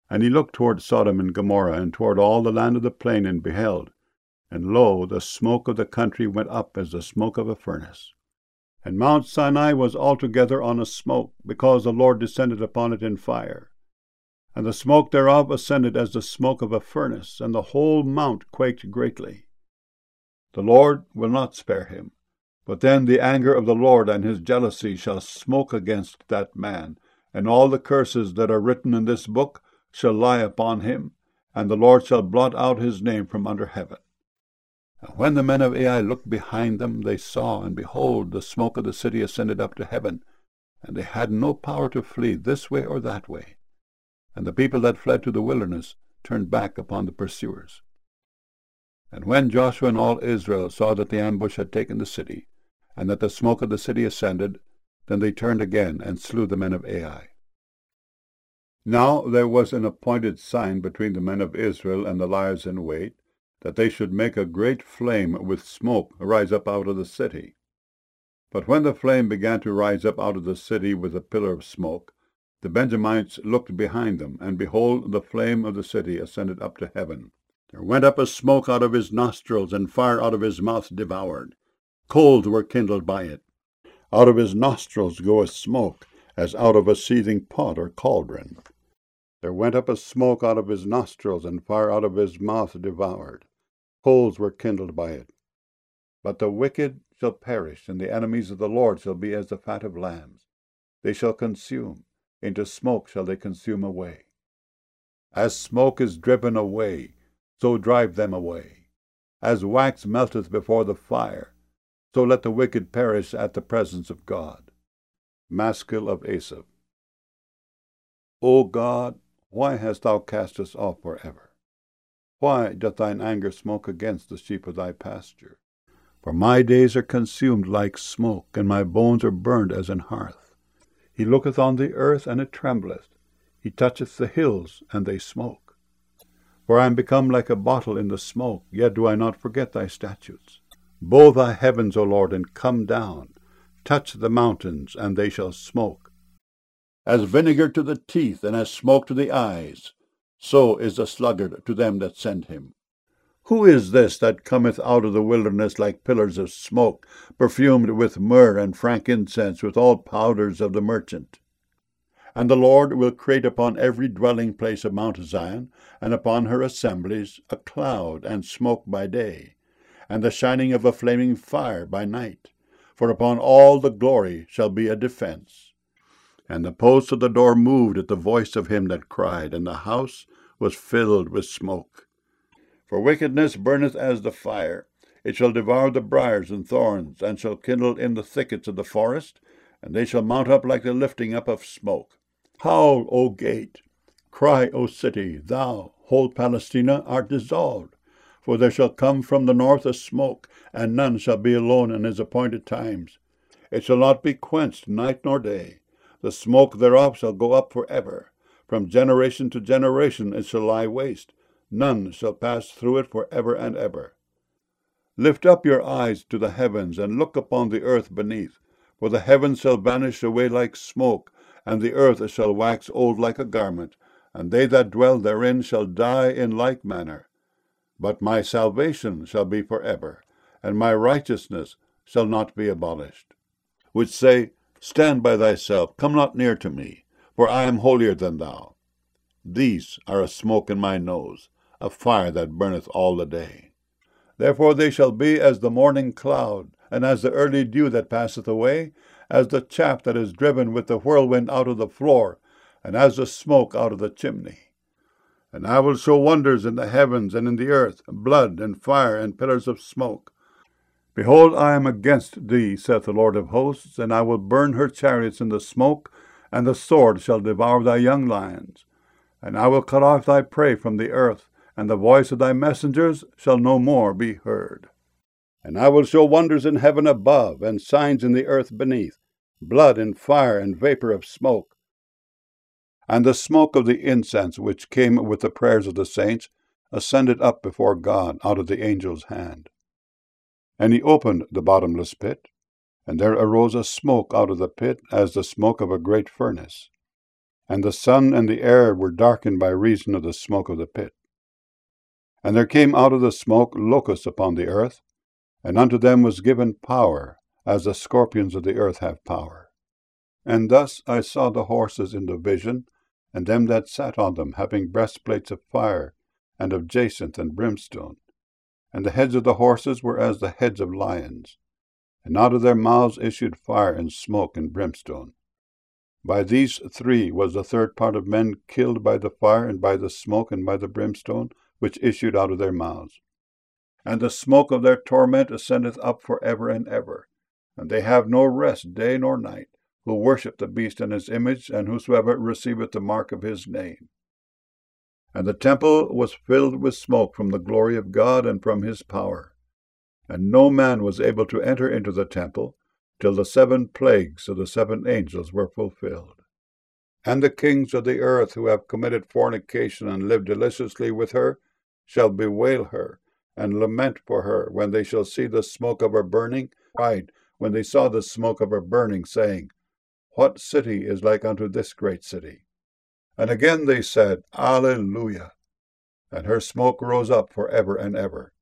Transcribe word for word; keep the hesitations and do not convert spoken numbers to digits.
And he looked toward Sodom and Gomorrah, and toward all the land of the plain, and beheld, and lo, the smoke of the country went up as the smoke of a furnace. And Mount Sinai was altogether on a smoke, because the Lord descended upon it in fire. And the smoke thereof ascended as the smoke of a furnace, and the whole mount quaked greatly. The Lord will not spare him, but then the anger of the Lord and his jealousy shall smoke against that man, and all the curses that are written in this book shall lie upon him, and the Lord shall blot out his name from under heaven. And when the men of Ai looked behind them, they saw, and behold, the smoke of the city ascended up to heaven, and they had no power to flee this way or that way. And the people that fled to the wilderness turned back upon the pursuers. And when Joshua and all Israel saw that the ambush had taken the city, and that the smoke of the city ascended, then they turned again and slew the men of Ai. Now there was an appointed sign between the men of Israel and the liers in wait, that they should make a great flame with smoke rise up out of the city. But when the flame began to rise up out of the city with a pillar of smoke, the Benjamites looked behind them, and behold, the flame of the city ascended up to heaven. There went up a smoke out of his nostrils, and fire out of his mouth devoured. Coals were kindled by it. Out of his nostrils goeth smoke, as out of a seething pot or cauldron. There went up a smoke out of his nostrils, and fire out of his mouth devoured. Coals were kindled by it. But the wicked shall perish, and the enemies of the Lord shall be as the fat of lambs. They shall consume, into smoke shall they consume away. As smoke is driven away, so drive them away. As wax melteth before the fire, so let the wicked perish at the presence of God. Maskil of Asaph. O God, why hast thou cast us off forever? Why doth thine anger smoke against the sheep of thy pasture? For my days are consumed like smoke, and my bones are burned as an hearth. He looketh on the earth, and it trembleth. He toucheth the hills, and they smoke. For I am become like a bottle in the smoke, yet do I not forget thy statutes. Bow thy heavens, O Lord, and come down. Touch the mountains, and they shall smoke. As vinegar to the teeth, and as smoke to the eyes, so is the sluggard to them that send him. Who is this that cometh out of the wilderness like pillars of smoke, perfumed with myrrh and frankincense, with all powders of the merchant? And the Lord will create upon every dwelling place of Mount Zion, and upon her assemblies, a cloud and smoke by day, and the shining of a flaming fire by night. For upon all the glory shall be a defense. And the posts of the door moved at the voice of him that cried, and the house was filled with smoke. For wickedness burneth as the fire. It shall devour the briars and thorns, and shall kindle in the thickets of the forest, and they shall mount up like the lifting up of smoke. Howl, O gate! Cry, O city! Thou, whole Palestina, art dissolved. For there shall come from the north a smoke, and none shall be alone in his appointed times. It shall not be quenched night nor day. The smoke thereof shall go up for ever. From generation to generation it shall lie waste. None shall pass through it for ever and ever. Lift up your eyes to the heavens, and look upon the earth beneath. For the heavens shall vanish away like smoke, and the earth shall wax old like a garment, and they that dwell therein shall die in like manner. But my salvation shall be for ever, and my righteousness shall not be abolished. Which say, Stand by thyself, come not near to me, for I am holier than thou. These are a smoke in my nose, a fire that burneth all the day. Therefore they shall be as the morning cloud, and as the early dew that passeth away, as the chaff that is driven with the whirlwind out of the floor, and as the smoke out of the chimney. And I will show wonders in the heavens and in the earth, blood and fire and pillars of smoke. Behold, I am against thee, saith the Lord of hosts, and I will burn her chariots in the smoke, and the sword shall devour thy young lions. And I will cut off thy prey from the earth, and the voice of thy messengers shall no more be heard. And I will show wonders in heaven above, and signs in the earth beneath, blood and fire and vapor of smoke. And the smoke of the incense which came with the prayers of the saints ascended up before God out of the angel's hand. And he opened the bottomless pit, and there arose a smoke out of the pit as the smoke of a great furnace. and the sun and the air were darkened by reason of the smoke of the pit. And there came out of the smoke locusts upon the earth, and unto them was given power, as the scorpions of the earth have power. And thus I saw the horses in the vision, and them that sat on them, having breastplates of fire, and of jacinth and brimstone. And the heads of the horses were as the heads of lions, and out of their mouths issued fire and smoke and brimstone. By these three was the third part of men killed by the fire, and by the smoke, and by the brimstone, which issued out of their mouths. And the smoke of their torment ascendeth up for ever and ever, and they have no rest day nor night, who worship the beast and his image, and whosoever receiveth the mark of his name. And the temple was filled with smoke from the glory of God and from his power. And no man was able to enter into the temple, till the seven plagues of the seven angels were fulfilled. And the kings of the earth who have committed fornication and lived deliciously with her shall bewail her, and lament for her when they shall see the smoke of her burning, cried when they saw the smoke of her burning, saying, What city is like unto this great city? And again they said, Alleluia. And her smoke rose up for ever and ever.